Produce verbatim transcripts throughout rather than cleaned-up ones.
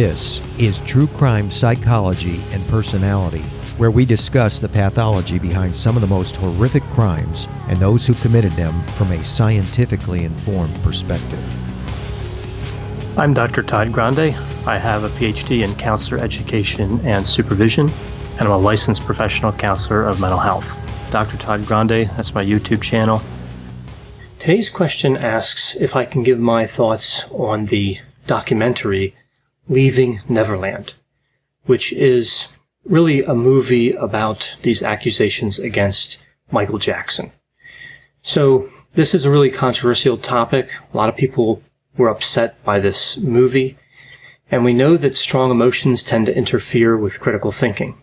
This is True Crime Psychology and Personality, where we discuss the pathology behind some of the most horrific crimes and those who committed them from a scientifically informed perspective. I'm Doctor Todd Grande. I have a P H D in counselor education and supervision, and I'm a licensed professional counselor of mental health. Doctor Todd Grande, that's my YouTube channel. Today's question asks if I can give my thoughts on the documentary Leaving Neverland, which is really a movie about these accusations against Michael Jackson. So this is a really controversial topic. A lot of people were upset by this movie, and we know that strong emotions tend to interfere with critical thinking.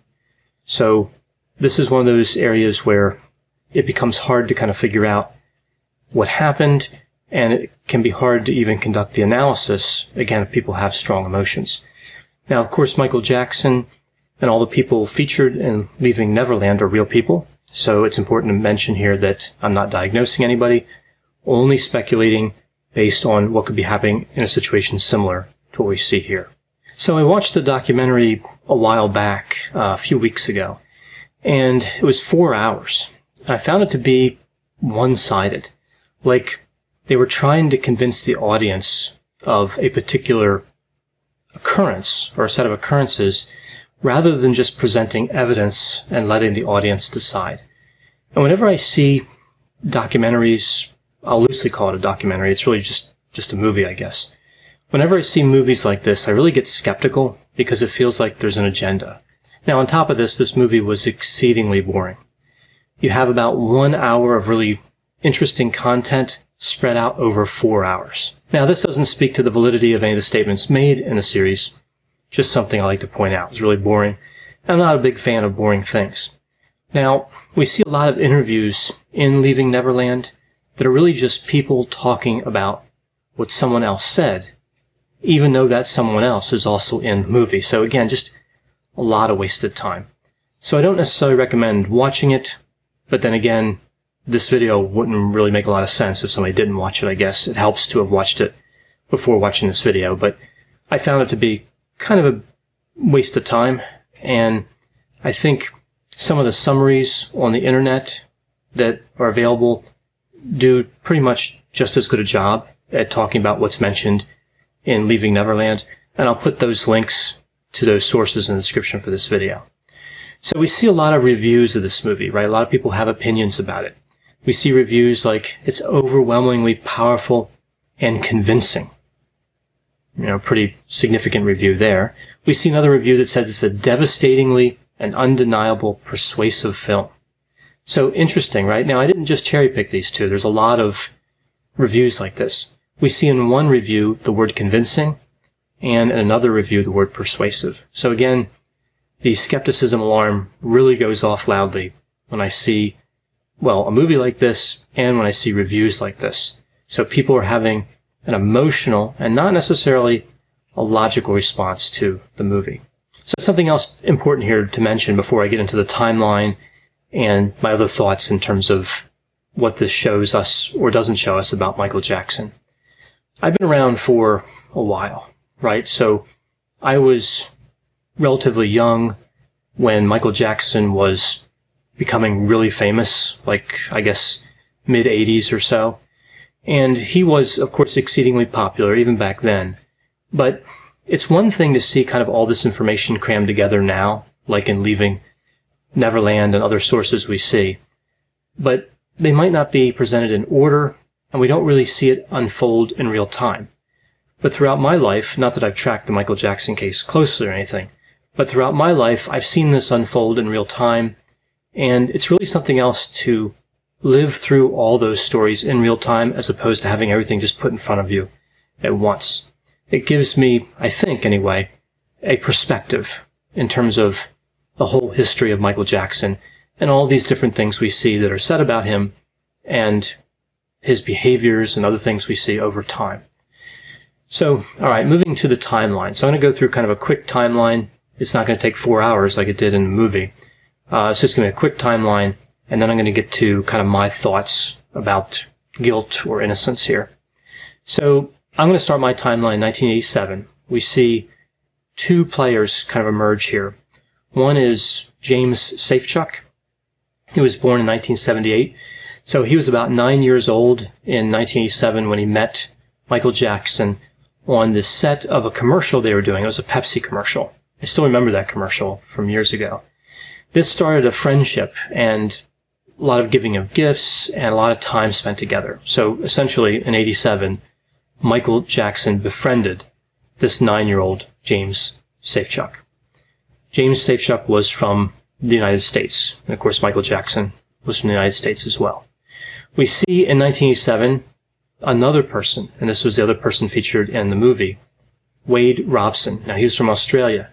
So this is one of those areas where it becomes hard to kind of figure out what happened, and it can be hard to even conduct the analysis, again, if people have strong emotions. Now, of course, Michael Jackson and all the people featured in Leaving Neverland are real people, so it's important to mention here that I'm not diagnosing anybody, only speculating based on what could be happening in a situation similar to what we see here. So I watched the documentary a while back, uh, a few weeks ago, and it was four hours. I found it to be one-sided, like they were trying to convince the audience of a particular occurrence or a set of occurrences rather than just presenting evidence and letting the audience decide. And whenever I see documentaries, I'll loosely call it a documentary, it's really just, just a movie, I guess. Whenever I see movies like this, I really get skeptical because it feels like there's an agenda. Now, on top of this, this movie was exceedingly boring. You have about one hour of really interesting content spread out over four hours. Now, this doesn't speak to the validity of any of the statements made in the series, just something I like to point out. It's really boring. I'm not a big fan of boring things. Now, we see a lot of interviews in Leaving Neverland that are really just people talking about what someone else said, even though that someone else is also in the movie. So again, just a lot of wasted time. So I don't necessarily recommend watching it, but then again, this video wouldn't really make a lot of sense if somebody didn't watch it, I guess. It helps to have watched it before watching this video, but I found it to be kind of a waste of time, and I think some of the summaries on the internet that are available do pretty much just as good a job at talking about what's mentioned in Leaving Neverland, and I'll put those links to those sources in the description for this video. So we see a lot of reviews of this movie, right? A lot of people have opinions about it. We see reviews like, it's overwhelmingly powerful and convincing. You know, pretty significant review there. We see another review that says it's a devastatingly and undeniable persuasive film. So interesting, right? Now, I didn't just cherry pick these two. There's a lot of reviews like this. We see in one review the word convincing, and in another review the word persuasive. So again, the skepticism alarm really goes off loudly when I see, well, a movie like this and when I see reviews like this. So people are having an emotional and not necessarily a logical response to the movie. So something else important here to mention before I get into the timeline and my other thoughts in terms of what this shows us or doesn't show us about Michael Jackson. I've been around for a while, right? So I was relatively young when Michael Jackson was becoming really famous, like, I guess, mid eighties or so. And he was, of course, exceedingly popular even back then. But it's one thing to see kind of all this information crammed together now, like in Leaving Neverland and other sources we see. But they might not be presented in order, and we don't really see it unfold in real time. But throughout my life, not that I've tracked the Michael Jackson case closely or anything, but throughout my life, I've seen this unfold in real time, and it's really something else to live through all those stories in real time as opposed to having everything just put in front of you at once. It gives me, I think anyway, a perspective in terms of the whole history of Michael Jackson and all these different things we see that are said about him and his behaviors and other things we see over time. So, all right, moving to the timeline. So I'm going to go through kind of a quick timeline. It's not going to take four hours like it did in the movie. Uh, it's just going to be a quick timeline, and then I'm going to get to kind of my thoughts about guilt or innocence here. So I'm going to start my timeline in nineteen eighty-seven. We see two players kind of emerge here. One is James Safechuck. He was born in nineteen seventy-eight. So he was about nine years old in nineteen eighty-seven when he met Michael Jackson on the set of a commercial they were doing. It was a Pepsi commercial. I still remember that commercial from years ago. This started a friendship and a lot of giving of gifts and a lot of time spent together. So essentially, in eighty-seven, Michael Jackson befriended this nine-year-old James Safechuck. James Safechuck was from the United States. And of course, Michael Jackson was from the United States as well. We see in nineteen eighty-seven another person, and this was the other person featured in the movie, Wade Robson. Now, he was from Australia.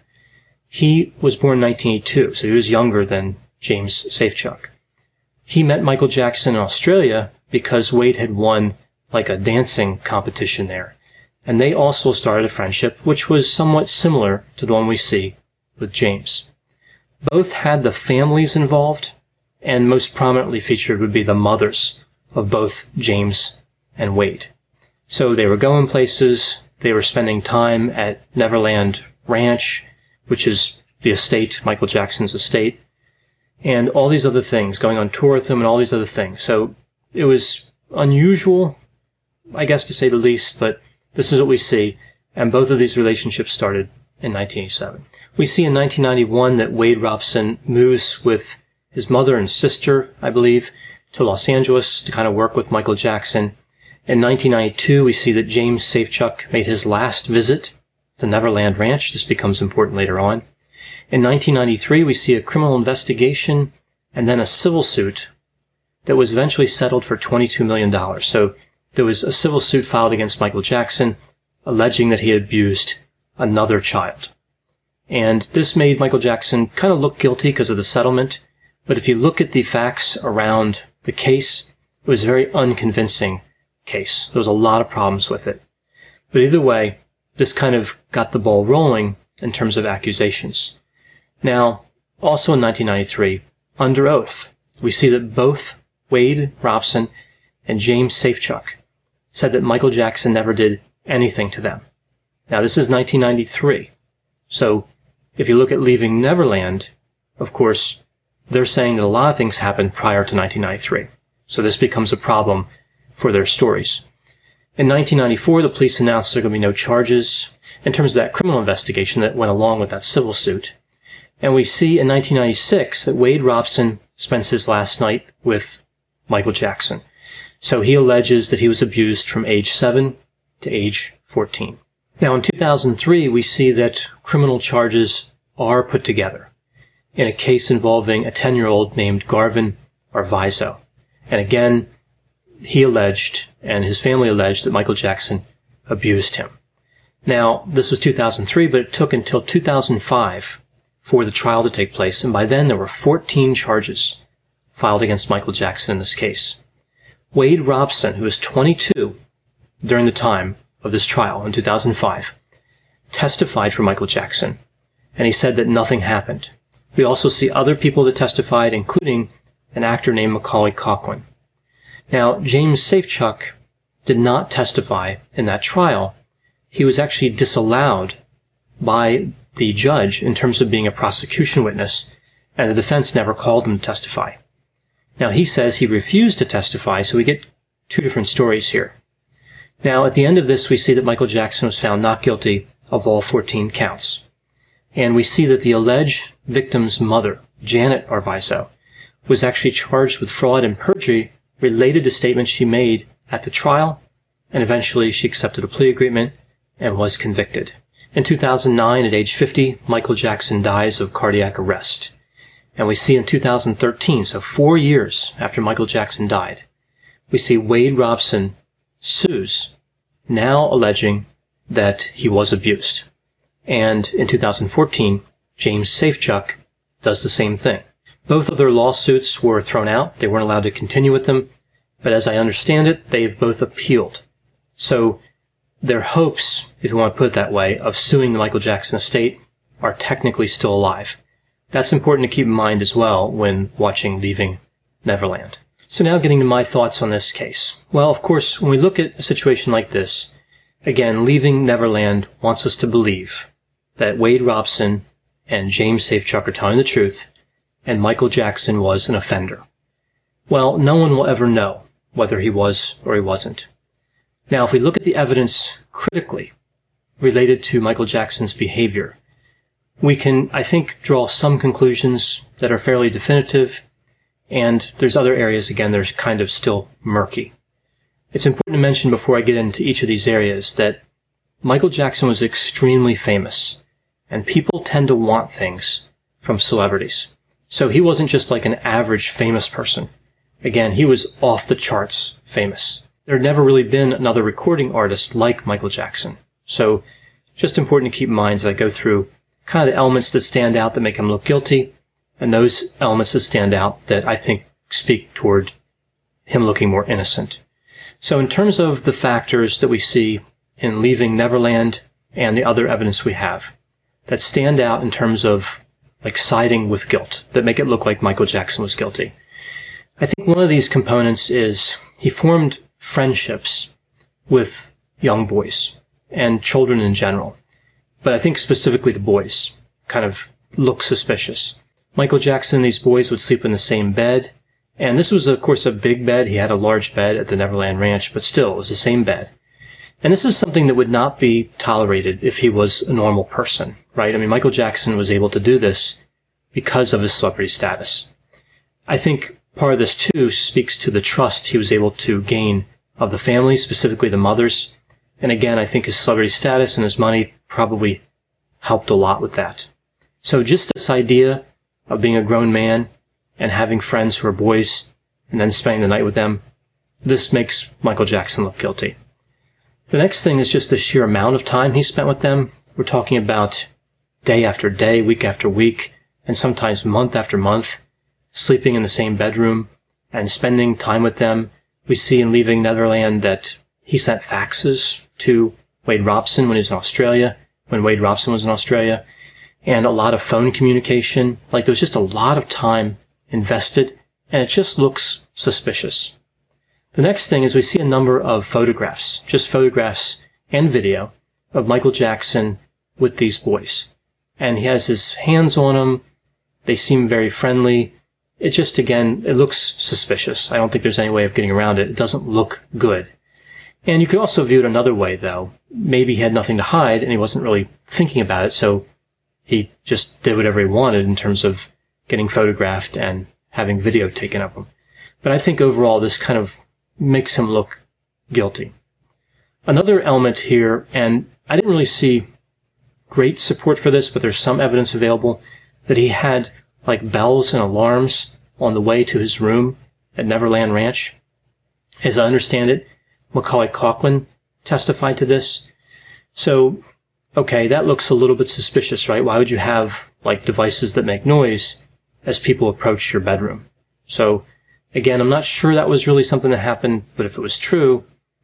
He was born in nineteen eighty-two, so he was younger than James Safechuck. He met Michael Jackson in Australia because Wade had won like a dancing competition there. And they also started a friendship which was somewhat similar to the one we see with James. Both had the families involved, and most prominently featured would be the mothers of both James and Wade. So they were going places, they were spending time at Neverland Ranch, which is the estate, Michael Jackson's estate, and all these other things, going on tour with him and all these other things. So it was unusual, I guess to say the least, but this is what we see, and both of these relationships started in nineteen eighty-seven. We see in nineteen ninety-one that Wade Robson moves with his mother and sister, I believe, to Los Angeles to kind of work with Michael Jackson. In nineteen ninety-two, we see that James Safechuck made his last visit to Neverland Ranch. This becomes important later on. In nineteen ninety-three, we see a criminal investigation and then a civil suit that was eventually settled for twenty-two million dollars. So there was a civil suit filed against Michael Jackson alleging that he had abused another child. And this made Michael Jackson kind of look guilty because of the settlement. But if you look at the facts around the case, it was a very unconvincing case. There was a lot of problems with it. But either way, this kind of got the ball rolling in terms of accusations. Now, also in nineteen ninety-three, under oath, we see that both Wade Robson and James Safechuck said that Michael Jackson never did anything to them. Now, this is nineteen ninety-three. So, if you look at Leaving Neverland, of course, they're saying that a lot of things happened prior to nineteen ninety-three. So this becomes a problem for their stories. In nineteen ninety-four, the police announced there are going to be no charges in terms of that criminal investigation that went along with that civil suit. And we see in nineteen ninety-six that Wade Robson spends his last night with Michael Jackson. So he alleges that he was abused from age seven to age fourteen. Now, in two thousand three, we see that criminal charges are put together in a case involving a ten-year-old named Garvin Arvizo. And again, he alleged, and his family alleged, that Michael Jackson abused him. Now, this was two thousand three, but it took until two thousand five for the trial to take place, and by then there were fourteen charges filed against Michael Jackson in this case. Wade Robson, who was twenty-two during the time of this trial in two thousand five, testified for Michael Jackson, and he said that nothing happened. We also see other people that testified, including an actor named Macaulay Culkin. Now, James Safechuck did not testify in that trial. He was actually disallowed by the judge in terms of being a prosecution witness, and the defense never called him to testify. Now, he says he refused to testify, so we get two different stories here. Now, at the end of this, we see that Michael Jackson was found not guilty of all fourteen counts. And we see that the alleged victim's mother, Janet Arvizo, was actually charged with fraud and perjury related to statements she made at the trial, and eventually she accepted a plea agreement and was convicted. In two thousand nine, at age fifty, Michael Jackson dies of cardiac arrest. And we see in two thousand thirteen, so four years after Michael Jackson died, we see Wade Robson sues, now alleging that he was abused. And in two thousand fourteen, James Safechuck does the same thing. Both of their lawsuits were thrown out. They weren't allowed to continue with them. But as I understand it, they have both appealed. So their hopes, if you want to put it that way, of suing the Michael Jackson estate are technically still alive. That's important to keep in mind as well when watching Leaving Neverland. So now getting to my thoughts on this case. Well, of course, when we look at a situation like this, again, Leaving Neverland wants us to believe that Wade Robson and James Safechuck are telling the truth, and Michael Jackson was an offender. Well, no one will ever know whether he was or he wasn't. Now, if we look at the evidence critically related to Michael Jackson's behavior, we can, I think, draw some conclusions that are fairly definitive, and there's other areas, again, that are kind of still murky. It's important to mention before I get into each of these areas that Michael Jackson was extremely famous, and people tend to want things from celebrities. So he wasn't just like an average famous person. Again, he was off the charts famous. There had never really been another recording artist like Michael Jackson. So just important to keep in mind as I go through kind of the elements that stand out that make him look guilty, and those elements that stand out that I think speak toward him looking more innocent. So in terms of the factors that we see in Leaving Neverland and the other evidence we have that stand out in terms of like siding with guilt, that make it look like Michael Jackson was guilty, I think one of these components is he formed friendships with young boys and children in general. But I think specifically the boys kind of look suspicious. Michael Jackson and these boys would sleep in the same bed. And this was, of course, a big bed. He had a large bed at the Neverland Ranch, but still, it was the same bed. And this is something that would not be tolerated if he was a normal person, right? I mean, Michael Jackson was able to do this because of his celebrity status. I think part of this, too, speaks to the trust he was able to gain of the family, specifically the mothers. And again, I think his celebrity status and his money probably helped a lot with that. So just this idea of being a grown man and having friends who are boys and then spending the night with them, this makes Michael Jackson look guilty. The next thing is just the sheer amount of time he spent with them. We're talking about day after day, week after week, and sometimes month after month, sleeping in the same bedroom and spending time with them. We see in Leaving Neverland that he sent faxes to Wade Robson when he was in Australia, when Wade Robson was in Australia, and a lot of phone communication. Like, there was just a lot of time invested, and it just looks suspicious. The next thing is we see a number of photographs, just photographs and video of Michael Jackson with these boys. And he has his hands on them. They seem very friendly. It just, again, it looks suspicious. I don't think there's any way of getting around it. It doesn't look good. And you could also view it another way, though. Maybe he had nothing to hide and he wasn't really thinking about it, so he just did whatever he wanted in terms of getting photographed and having video taken of him. But I think overall this kind of makes him look guilty. Another element here, and I didn't really see great support for this, but there's some evidence available, that he had like bells and alarms on the way to his room at Neverland Ranch. As I understand it, Macaulay Culkin testified to this. So, okay, that looks a little bit suspicious, right? Why would you have like devices that make noise as people approach your bedroom? So, again, I'm not sure that was really something that happened, but if it was true,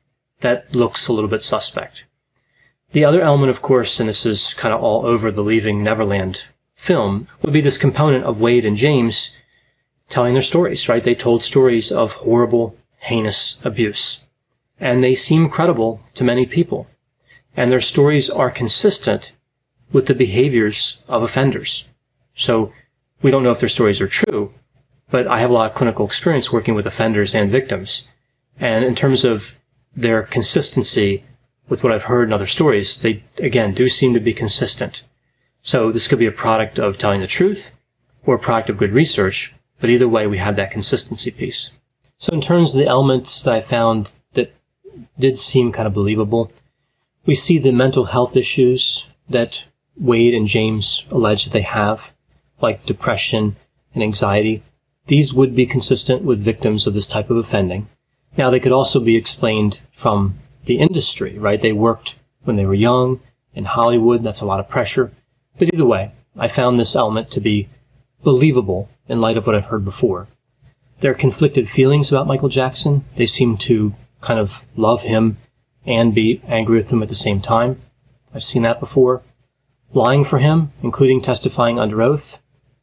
that looks a little bit suspect. The other element, of course, and this is kind of all over the Leaving Neverland film, would be this component of Wade and James telling their stories, right? They told stories of horrible, heinous abuse. And they seem credible to many people. And their stories are consistent with the behaviors of offenders. So we don't know if their stories are true, but I have a lot of clinical experience working with offenders and victims. And in terms of their consistency with what I've heard in other stories, they, again, do seem to be consistent. So this could be a product of telling the truth or a product of good research, but either way, we have that consistency piece. So in terms of the elements that I found that did seem kind of believable, we see the mental health issues that Wade and James allege that they have, like depression and anxiety. These would be consistent with victims of this type of offending. Now, they could also be explained from the industry, right? They worked when they were young in Hollywood. That's a lot of pressure. But either way, I found this element to be believable in light of what I've heard before. There are conflicted feelings about Michael Jackson. They seem to kind of love him and be angry with him at the same time. I've seen that before. Lying for him, including testifying under oath.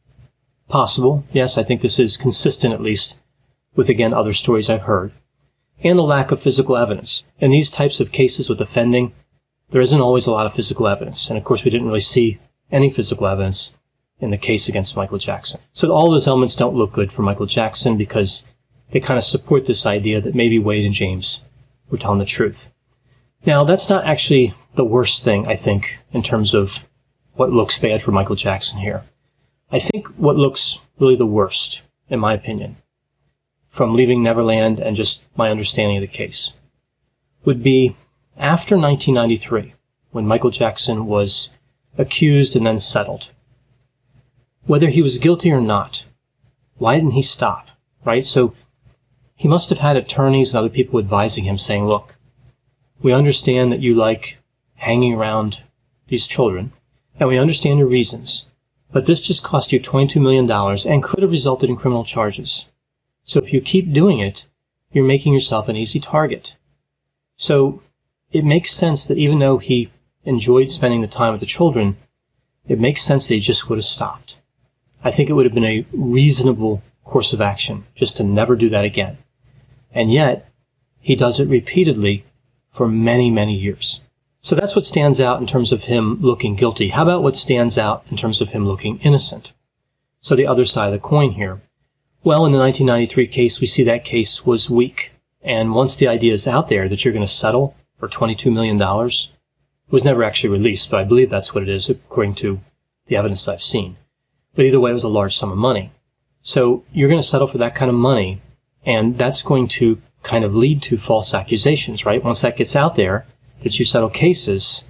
Possible. Yes, I think this is consistent at least with, again, other stories I've heard. And the lack of physical evidence. In these types of cases with offending, there isn't always a lot of physical evidence. And of course, we didn't really see any physical evidence in the case against Michael Jackson. So all those elements don't look good for Michael Jackson because they kind of support this idea that maybe Wade and James were telling the truth. Now, that's not actually the worst thing, I think, in terms of what looks bad for Michael Jackson here. I think what looks really the worst, in my opinion, from Leaving Neverland and just my understanding of the case, would be after nineteen ninety-three, when Michael Jackson was accused and then settled. Whether he was guilty or not, why didn't he stop, right? So he must have had attorneys and other people advising him saying, look, we understand that you like hanging around these children, and we understand your reasons, but this just cost you twenty-two million dollars and could have resulted in criminal charges. So if you keep doing it, you're making yourself an easy target. So it makes sense that even though he enjoyed spending the time with the children, it makes sense that he just would have stopped. I think it would have been a reasonable course of action just to never do that again. And yet, he does it repeatedly for many, many years. So that's what stands out in terms of him looking guilty. How about what stands out in terms of him looking innocent? So the other side of the coin here. Well, in the nineteen ninety-three case, we see that case was weak. And once the idea is out there that you're going to settle for twenty-two million dollars, it was never actually released, but I believe that's what it is according to the evidence I've seen. But either way, it was a large sum of money. So you're going to settle for that kind of money, and that's going to kind of lead to false accusations, right? Once that gets out there, that you settle cases,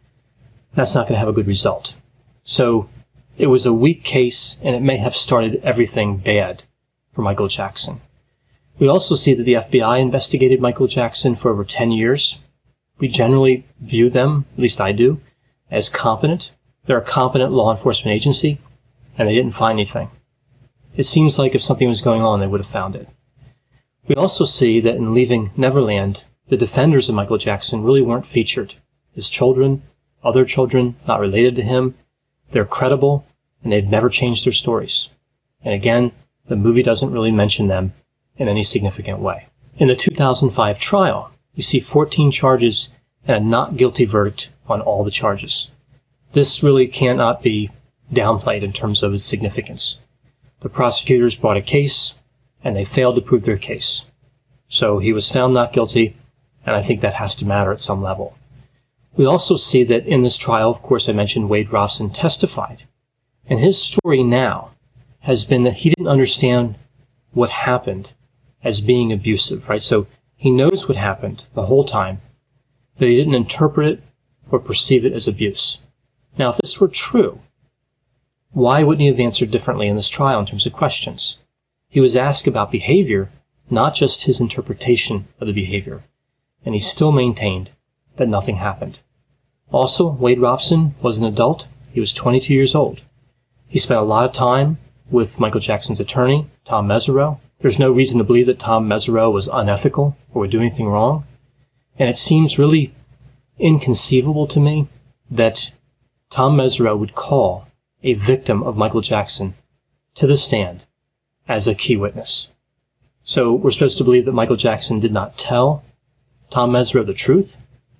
that's not going to have a good result. So it was a weak case, and it may have started everything bad for Michael Jackson. We also see that the F B I investigated Michael Jackson for over ten years. We generally view them, at least I do, as competent. They're a competent law enforcement agency, and they didn't find anything. It seems like if something was going on, they would have found it. We also see that in Leaving Neverland, the defenders of Michael Jackson really weren't featured. His children, other children not related to him, they're credible, and they've never changed their stories. And again, the movie doesn't really mention them in any significant way. In the two thousand five trial, we see fourteen charges and a not guilty verdict on all the charges. This really cannot be downplayed in terms of its significance. The prosecutors brought a case, and they failed to prove their case. So he was found not guilty, and I think that has to matter at some level. We also see that in this trial, of course, I mentioned Wade Robson testified. And his story now has been that he didn't understand what happened as being abusive, right? So he knows what happened the whole time, but he didn't interpret it or perceive it as abuse. Now, if this were true, why wouldn't he have answered differently in this trial in terms of questions? He was asked about behavior, not just his interpretation of the behavior, and he still maintained that nothing happened. Also, Wade Robson was an adult. He was twenty-two years old. He spent a lot of time with Michael Jackson's attorney, Tom Mesereau. There's no reason to believe that Tom Mesereau was unethical or would do anything wrong. And it seems really inconceivable to me that Tom Mesereau would call a victim of Michael Jackson to the stand as a key witness. So we're supposed to believe that Michael Jackson did not tell Tom Mesereau the truth?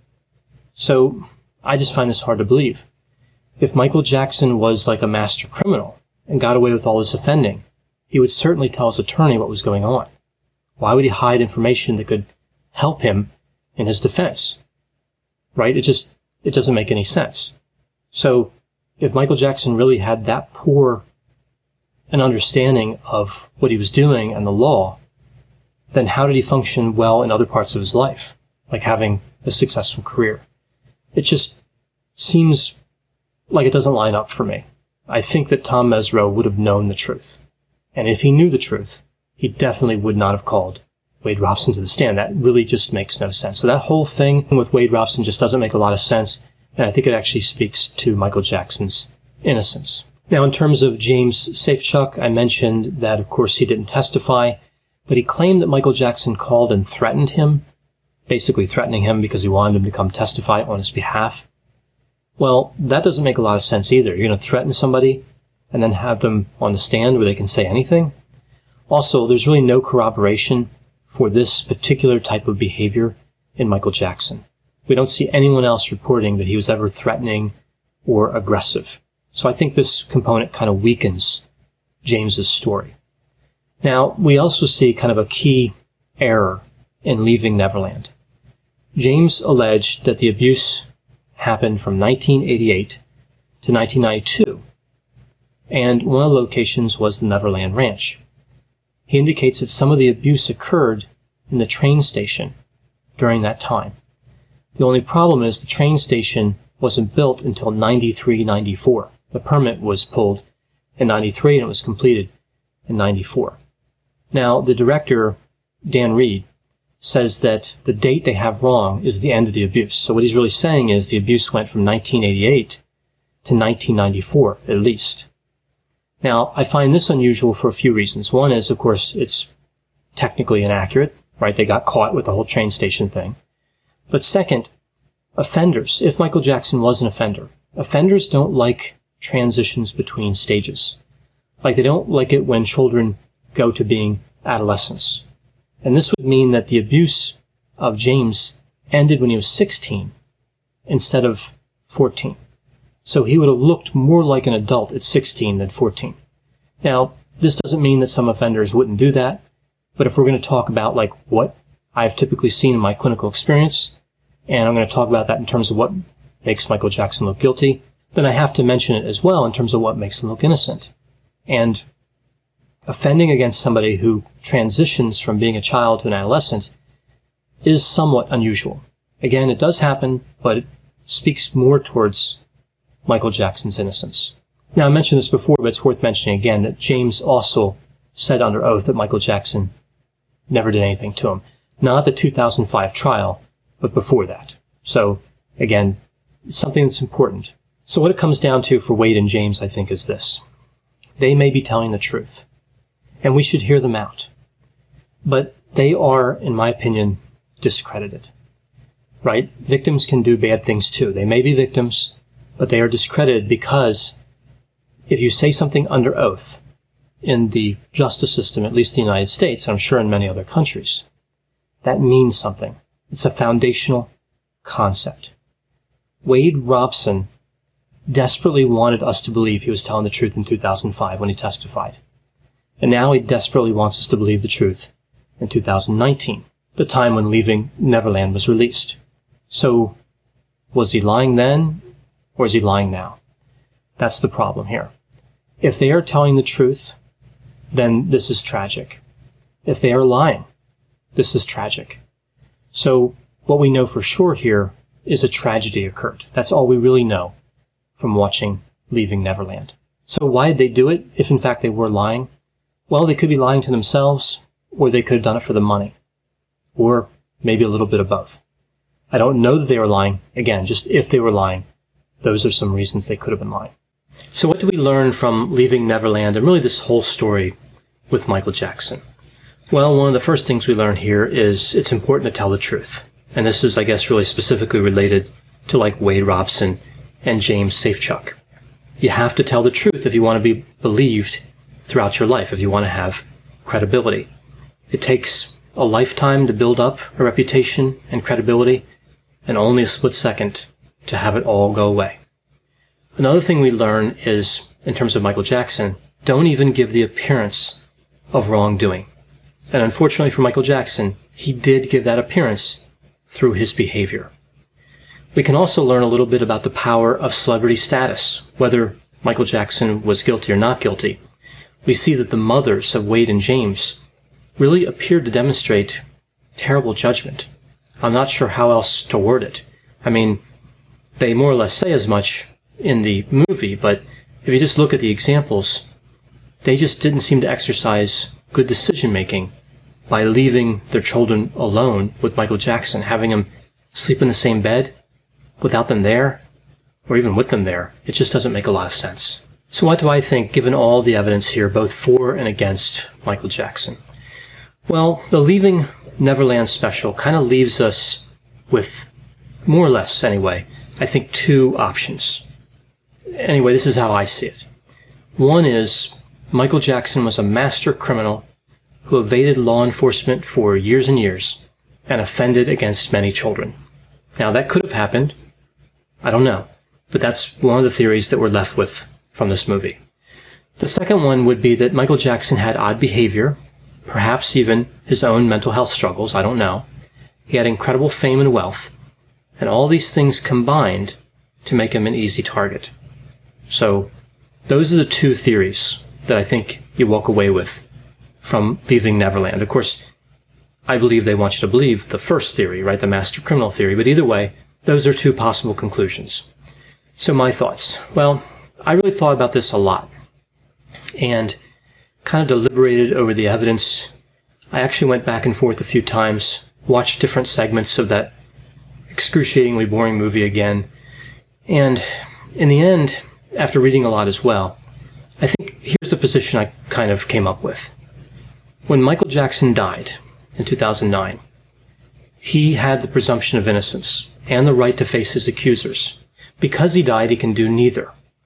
So I just find this hard to believe. If Michael Jackson was like a master criminal and got away with all this offending, he would certainly tell his attorney what was going on. Why would he hide information that could help him in his defense? Right? It just, it doesn't make any sense. So if Michael Jackson really had that poor an understanding of what he was doing and the law, then how did he function well in other parts of his life, like having a successful career? It just seems like it doesn't line up for me. I think that Tom Mesereau would have known the truth. And if he knew the truth, he definitely would not have called Wade Robson to the stand. That really just makes no sense. So that whole thing with Wade Robson just doesn't make a lot of sense, and I think it actually speaks to Michael Jackson's innocence. Now, in terms of James Safechuck, I mentioned that, of course, he didn't testify, but he claimed that Michael Jackson called and threatened him, basically threatening him because he wanted him to come testify on his behalf. Well, that doesn't make a lot of sense either. You're going to threaten somebody and then have them on the stand where they can say anything? Also, there's really no corroboration for this particular type of behavior in Michael Jackson. We don't see anyone else reporting that he was ever threatening or aggressive. So I think this component kind of weakens James's story. Now, we also see kind of a key error in Leaving Neverland. James alleged that the abuse happened from nineteen eighty-eight to nineteen ninety-two, and one of the locations was the Neverland Ranch. He indicates that some of the abuse occurred in the train station during that time. The only problem is the train station wasn't built until ninety-three ninety-four. The permit was pulled in ninety-three and it was completed in ninety-four. Now, the director, Dan Reed, says that the date they have wrong is the end of the abuse. So what he's really saying is the abuse went from nineteen eighty-eight to nineteen ninety-four, at least. Now, I find this unusual for a few reasons. One is, of course, it's technically inaccurate, right? They got caught with the whole train station thing. But second, offenders, if Michael Jackson was an offender, offenders don't like transitions between stages. Like they don't like it when children go to being adolescents. And this would mean that the abuse of James ended when he was sixteen instead of fourteen. So he would have looked more like an adult at sixteen than fourteen. Now, this doesn't mean that some offenders wouldn't do that, but if we're going to talk about like what I've typically seen in my clinical experience, and I'm going to talk about that in terms of what makes Michael Jackson look guilty, then I have to mention it as well in terms of what makes him look innocent. And offending against somebody who transitions from being a child to an adolescent is somewhat unusual. Again, it does happen, but it speaks more towards Michael Jackson's innocence. Now, I mentioned this before, but it's worth mentioning again that James also said under oath that Michael Jackson never did anything to him. Not the two thousand five trial, but before that. So, again, it's something that's important. So what it comes down to for Wade and James, I think, is this. They may be telling the truth, and we should hear them out. But they are, in my opinion, discredited. Right? Victims can do bad things too. They may be victims, but they are discredited because if you say something under oath in the justice system, at least in the United States, and I'm sure in many other countries, that means something. It's a foundational concept. Wade Robson desperately wanted us to believe he was telling the truth in two thousand five when he testified. And now he desperately wants us to believe the truth in two thousand nineteen, the time when Leaving Neverland was released. So, was he lying then, or is he lying now? That's the problem here. If they are telling the truth, then this is tragic. If they are lying, this is tragic. So, what we know for sure here is a tragedy occurred. That's all we really know from watching Leaving Neverland. So why did they do it, if in fact they were lying? Well, they could be lying to themselves, or they could have done it for the money. Or maybe a little bit of both. I don't know that they were lying. Again, just if they were lying, those are some reasons they could have been lying. So what do we learn from Leaving Neverland and really this whole story with Michael Jackson? Well, one of the first things we learn here is it's important to tell the truth. And this is, I guess, really specifically related to like Wade Robson and James Safechuck. You have to tell the truth if you want to be believed throughout your life, if you want to have credibility. It takes a lifetime to build up a reputation and credibility, and only a split second to have it all go away. Another thing we learn is, in terms of Michael Jackson, don't even give the appearance of wrongdoing. And unfortunately for Michael Jackson, he did give that appearance through his behavior. We can also learn a little bit about the power of celebrity status, whether Michael Jackson was guilty or not guilty. We see that the mothers of Wade and James really appeared to demonstrate terrible judgment. I'm not sure how else to word it. I mean, they more or less say as much in the movie, but if you just look at the examples, they just didn't seem to exercise good decision-making by leaving their children alone with Michael Jackson, having them sleep in the same bed without them there, or even with them there. It just doesn't make a lot of sense. So what do I think, given all the evidence here, both for and against Michael Jackson? Well, the Leaving Neverland special kind of leaves us with, more or less anyway, I think two options. Anyway, this is how I see it. One is Michael Jackson was a master criminal who evaded law enforcement for years and years and offended against many children. Now, that could have happened. I don't know. But that's one of the theories that we're left with from this movie. The second one would be that Michael Jackson had odd behavior, perhaps even his own mental health struggles, I don't know. He had incredible fame and wealth, and all these things combined to make him an easy target. So those are the two theories that I think you walk away with from Leaving Neverland. Of course, I believe they want you to believe the first theory, right, the master criminal theory, but either way, those are two possible conclusions. So my thoughts. Well, I really thought about this a lot and kind of deliberated over the evidence. I actually went back and forth a few times, watched different segments of that excruciatingly boring movie again, and in the end, after reading a lot as well, I think here's the position I kind of came up with. When Michael Jackson died in two thousand nine, he had the presumption of innocence and the right to face his accusers. Because he died, he can do neither.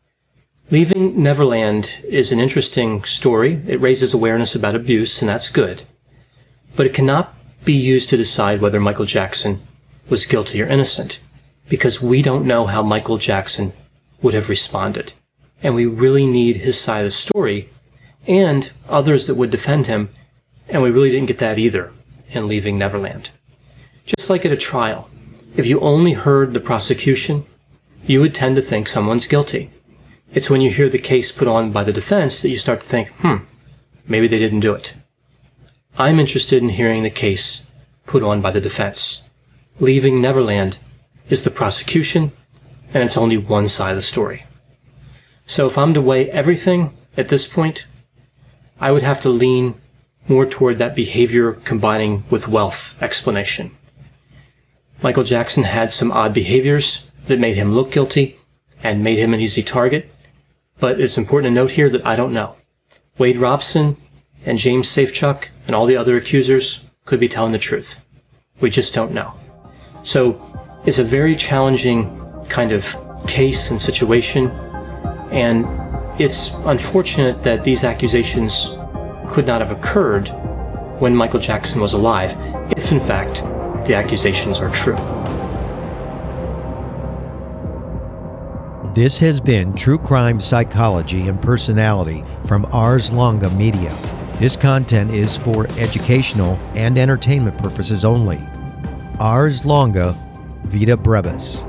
Leaving Neverland is an interesting story. It raises awareness about abuse, and that's good. But it cannot be used to decide whether Michael Jackson was guilty or innocent, because we don't know how Michael Jackson would have responded. And we really need his side of the story and others that would defend him, and we really didn't get that either in Leaving Neverland. Just like at a trial, if you only heard the prosecution, you would tend to think someone's guilty. It's when you hear the case put on by the defense that you start to think, hmm, maybe they didn't do it. I'm interested in hearing the case put on by the defense. Leaving Neverland is the prosecution, and it's only one side of the story. So if I'm to weigh everything at this point, I would have to lean more toward that behavior combining with wealth explanation. Michael Jackson had some odd behaviors that made him look guilty and made him an easy target, but it's important to note here that I don't know. Wade Robson and James Safechuck and all the other accusers could be telling the truth. We just don't know. So it's a very challenging kind of case and situation, and it's unfortunate that these accusations could not have occurred when Michael Jackson was alive, if in fact the accusations are true. This has been True Crime Psychology and Personality from Ars Longa Media. This content is for educational and entertainment purposes only. Ars Longa Vita Brevis.